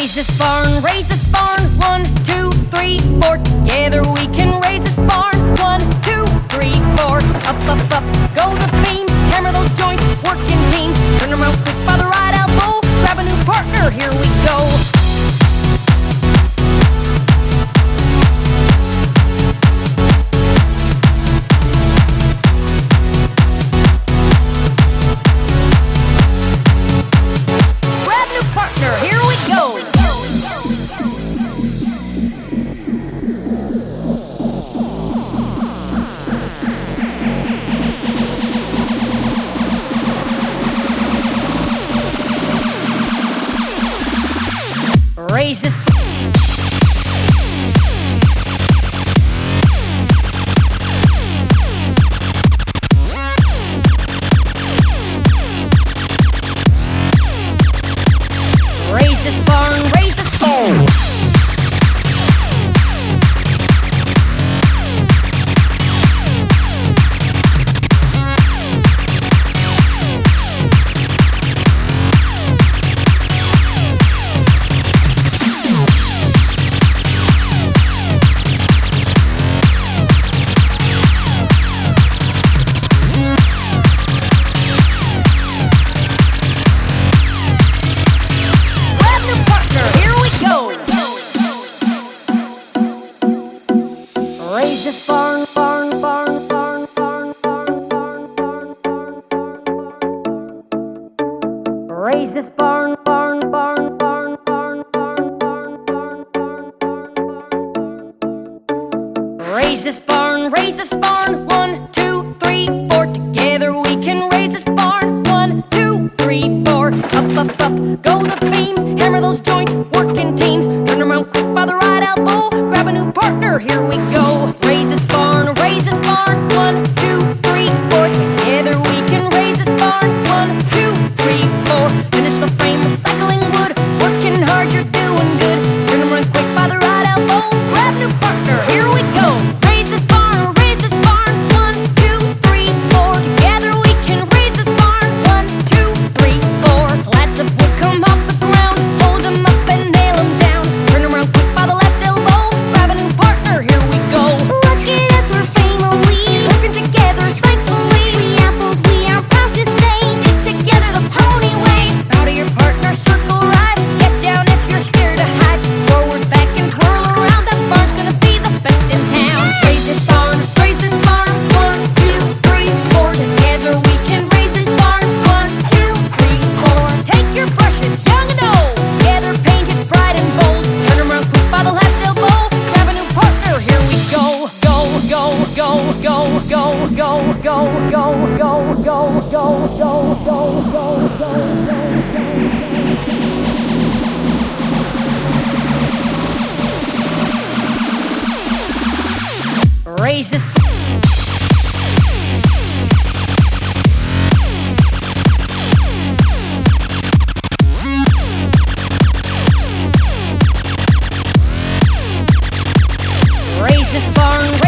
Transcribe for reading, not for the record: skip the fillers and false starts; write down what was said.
Raise this barn, 1, 2, 3, 4. Together we can raise this barn, 1, 2, 3, 4. Up, up, up, go the beams, hammer those joints, working teams. Turn around quick by the right elbow, grab a new partner, here we go. Grab new partner, here we go. Raise this. Raise this barn, raise this barn. Raise this barn, barn, barn, barn, barn, barn, barn, barn. Raise this barn, barn, barn, barn, barn, barn, barn, barn, barn. Raise this barn, 1, 2, 3, 4. Together we can raise this barn, 1, 2, 3, 4. Up, up, up, go the beams, hammer those joints, working teams. Turn around quick by the right elbow, grab a new partner, here we go. Raise this barn, 1, 2, 3, 4. Together we can raise this barn, 1, 2, 3, 4. Finish the frame, recycling wood, working hard, you're doing good. Turn around quick by the right elbow, grab a new partner, here we go. Raise this barn, 1, 2, 3, 4. Together we can raise this barn, 1, 2, 3, 4. Slats of wood come off the ground, hold them up and nail them down. Turn around quick by the left elbow, grab a new partner, here we go. Look at us, we're family, Working together, thankfully. we apples, we are proud to say. Stick together the pony way. Bow to your partner, circle right. Get down if you're scared to hide. Forward, back, and twirl around. That barn's gonna be the best in town. Raise this barn, 1, 2, 3, 4. Together we can raise this barn, 1, 2, 3, 4. Take your brushes, young and old. Together paint it bright and bold. Turn around quick by the left elbow. Grab a new partner, here we go. Go, go, go, go, go, go, go, go, go, go, go, go, go, go, go. Raise this. Raise this barn,